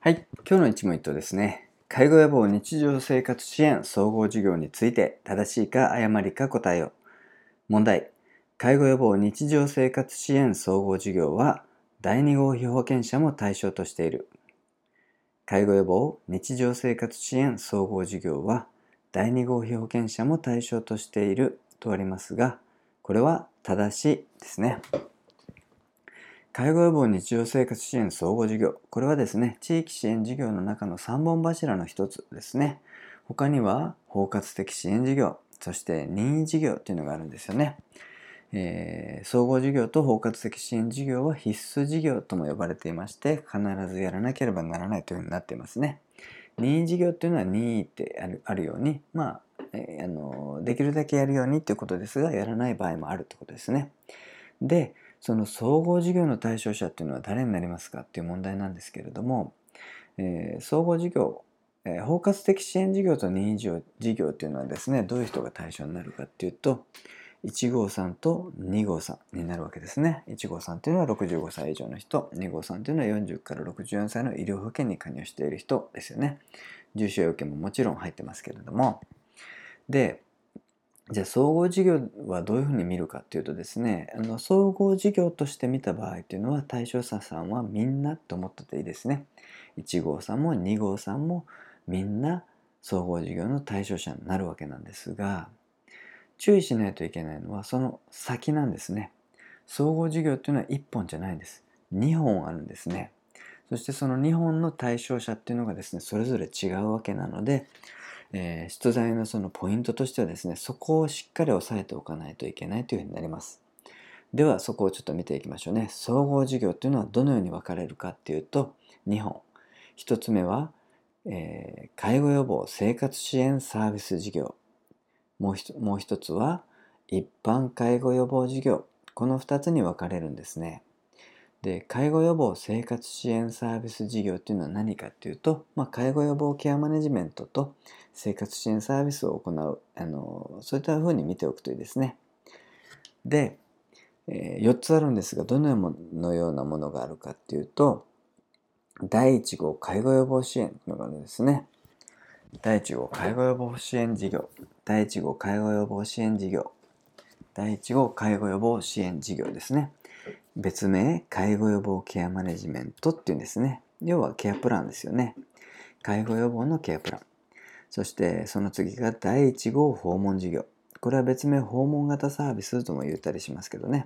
はい、今日の一問一答ですね。介護予防日常生活支援総合事業について正しいか誤りか答えよ。問題。介護予防日常生活支援総合事業は第2号被保険者も対象としている。介護予防日常生活支援総合事業は第2号被保険者も対象としているとありますが、これは正しいですね。介護予防日常生活支援総合事業。これはですね、地域支援事業の中の3本柱の一つですね。他には包括的支援事業、そして任意事業というのがあるんですよね。総合事業と包括的支援事業は必須事業とも呼ばれていまして、必ずやらなければならないというふうになっていますね。任意事業というのは任意ってあるように、できるだけやるようにということですが、やらない場合もあるということですね。で、その総合事業の対象者っていうのは誰になりますかっていう問題なんですけれども、総合事業、包括的支援事業と任意事業っていうのはですね、どういう人が対象になるかっていうと、1号さんと2号さんになるわけですね。1号さんというのは65歳以上の人、2号さんというのは40から64歳の医療保険に加入している人ですよね。重症要件ももちろん入ってますけれども。で、じゃあ総合事業はどういうふうに見るかっていうとですね、総合事業として見た場合っていうのは対象者さんはみんなと思ってていいですね。1号さんも2号さんもみんな総合事業の対象者になるわけなんですが、注意しないといけないのはその先なんですね。総合事業っていうのは1本じゃないんです。2本あるんですね。そしてその2本の対象者っていうのがですね、それぞれ違うわけなので、出題のそのポイントとしてはですね、そこをしっかり押さえておかないといけないというふうになります。ではそこをちょっと見ていきましょうね。総合事業というのはどのように分かれるかっていうと、2本。1つ目は、介護予防生活支援サービス事業。もう一つは一般介護予防事業。この2つに分かれるんですね。で、介護予防生活支援サービス事業っていうのは何かっていうと、介護予防ケアマネジメントと生活支援サービスを行う、そういったふうに見ておくといいですね。で、4つあるんですが、どのようなものがあるかっていうと、第1号介護予防支援というのがあるんですね。第1号介護予防支援事業、第1号介護予防支援事業、第1号介護予防支援事業ですね。別名、介護予防ケアマネジメントっていうんですね。要はケアプランですよね。介護予防のケアプラン。そしてその次が第1号訪問事業。これは別名訪問型サービスとも言ったりしますけどね。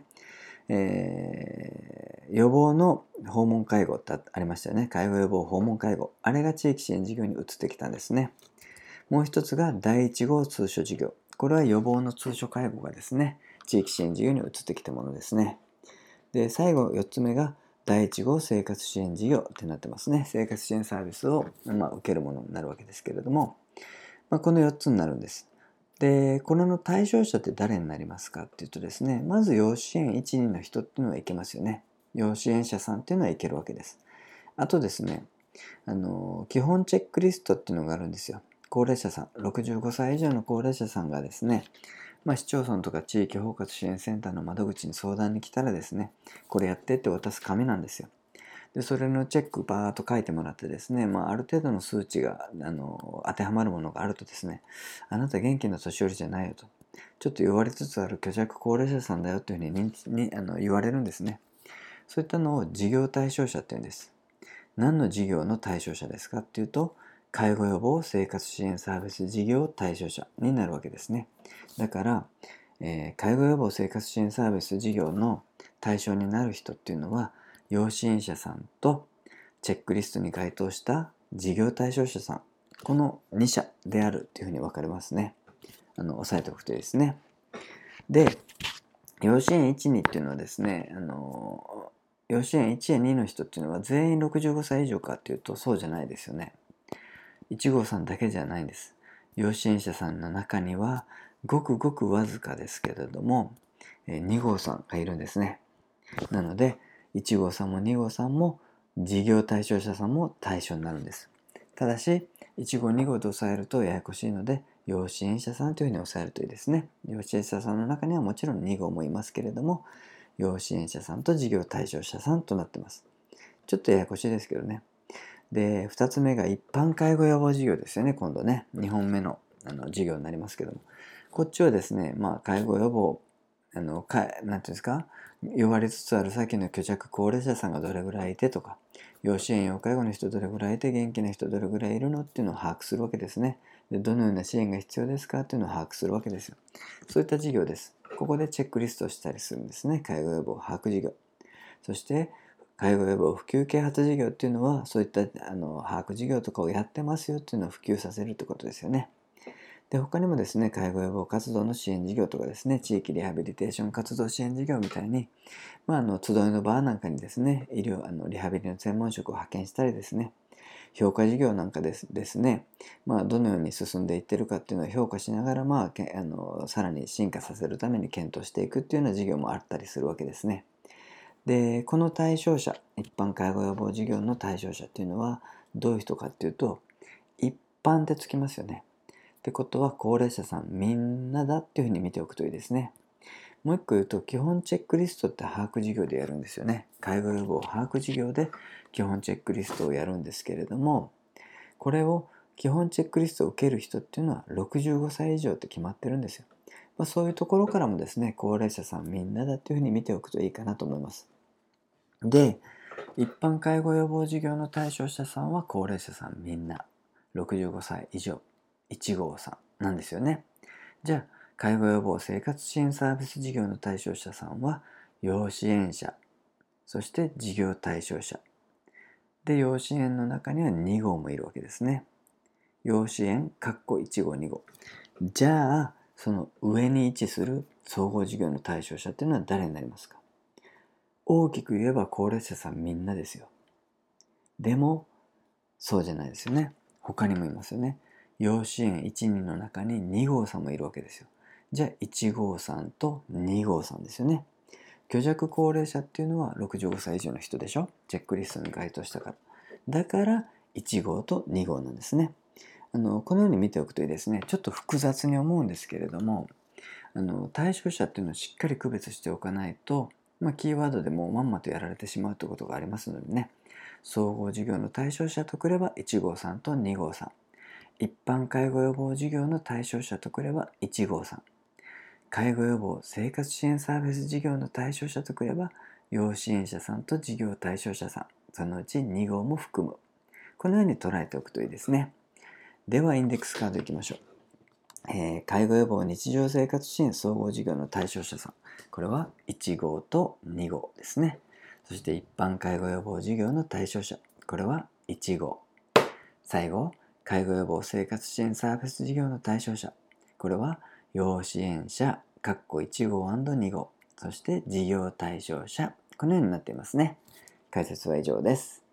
予防の訪問介護ってありましたよね。介護予防訪問介護。あれが地域支援事業に移ってきたんですね。もう一つが第1号通所事業。これは予防の通所介護がですね、地域支援事業に移ってきたものですね。で、最後4つ目が第1号生活支援事業ってなってますね。生活支援サービスを、受けるものになるわけですけれども、この4つになるんです。で、これの対象者って誰になりますかっていうとですね、まず要支援1、2の人っていうのはいけますよね。要支援者さんっていうのはいけるわけです。あとですね、基本チェックリストっていうのがあるんですよ。高齢者さん、65歳以上の高齢者さんがですね、市町村とか地域包括支援センターの窓口に相談に来たらですね、これやってって渡す紙なんですよ。で、それのチェックバーっと書いてもらってですね、ある程度の数値が当てはまるものがあるとですね、あなた元気な年寄りじゃないよと、ちょっと弱りつつある虚弱高齢者さんだよというふうに言われるんですね。そういったのを事業対象者って言うんです。何の事業の対象者ですかっていうと、介護予防生活支援サービス事業対象者になるわけですね。だから、介護予防生活支援サービス事業の対象になる人っていうのは、要支援者さんとチェックリストに該当した事業対象者さん、この2社であるというふうに分かりますね。押さえておくといいですね。で、要支援1、2っていうのはですね、要支援1や2の人っていうのは全員65歳以上かっていうとそうじゃないですよね。1号さんだけじゃないんです。要支援者さんの中にはごくごくわずかですけれども、2号さんがいるんですね。なので、1号さんも2号さんも事業対象者さんも対象になるんです。ただし、1号、2号と押さえるとややこしいので、要支援者さんというふうに押さえるといいですね。要支援者さんの中にはもちろん2号もいますけれども、要支援者さんと事業対象者さんとなってます。ちょっとややこしいですけどね。 で、2つ目が一般介護予防事業ですよね。今度ね、2本目の事業になりますけども。こっちはですね、介護予防、なんていうんですか、弱りつつある先の虚弱高齢者さんがどれぐらいいてとか、要支援要介護の人どれぐらいいて、元気な人どれぐらいいるのっていうのを把握するわけですね。で、どのような支援が必要ですかっていうのを把握するわけですよ。そういった事業です。ここでチェックリストをしたりするんですね。介護予防把握事業。そして、介護予防普及啓発事業っていうのは、そういった把握事業とかをやってますよっていうのを普及させるってことですよね。で、他にもですね、介護予防活動の支援事業とかですね、地域リハビリテーション活動支援事業みたいに、集いの場なんかにですね、リハビリの専門職を派遣したりですね、評価事業なんかですね、どのように進んでいってるかっていうのを評価しながら、さらに進化させるために検討していくっていうような事業もあったりするわけですね。で、この対象者、一般介護予防事業の対象者っていうのは、どういう人かっていうと、一般ってつきますよね。ってことは、高齢者さんみんなだっていうふうに見ておくといいですね。もう一個言うと、基本チェックリストって把握事業でやるんですよね。介護予防把握事業で基本チェックリストをやるんですけれども、これを基本チェックリストを受ける人っていうのは65歳以上って決まってるんですよ。そういうところからもですね、高齢者さんみんなだっていうふうに見ておくといいかなと思います。で、一般介護予防事業の対象者さんは高齢者さんみんな65歳以上1号さんなんですよね。じゃあ、介護予防生活支援サービス事業の対象者さんは要支援者、そして事業対象者。で、要支援の中には2号もいるわけですね。要支援、1号、2号。じゃあ、その上に位置する総合事業の対象者っていうのは誰になりますか？大きく言えば高齢者さんみんなですよ。でも、そうじゃないですよね。他にもいますよね。要支援1、2の中に2号さんもいるわけですよ。じゃあ1号さんと2号さんですよね。虚弱高齢者っていうのは65歳以上の人でしょ。チェックリストに該当したから。だから1号と2号なんですね。このように見ておくといいですね。ちょっと複雑に思うんですけれども、対象者っていうのをしっかり区別しておかないと、キーワードでもうまんまとやられてしまうということがありますのでね、総合事業の対象者とくれば1号さんと2号さん、一般介護予防事業の対象者とくれば1号さん、介護予防生活支援サービス事業の対象者とくれば要支援者さんと事業対象者さん、そのうち2号も含む。このように捉えておくといいですね。ではインデックスカードいきましょう。介護予防日常生活支援総合事業の対象者さん。これは1号と2号ですね。そして一般介護予防事業の対象者。これは1号。最後、介護予防生活支援サービス事業の対象者。これは要支援者、1号 &2 号。そして事業対象者。このようになっていますね。解説は以上です。